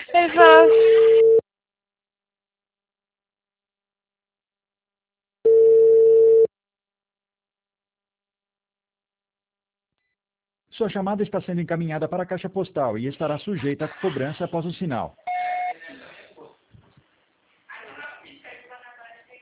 Exato. Sua chamada está sendo encaminhada para a caixa postal e estará sujeita a cobrança após o sinal.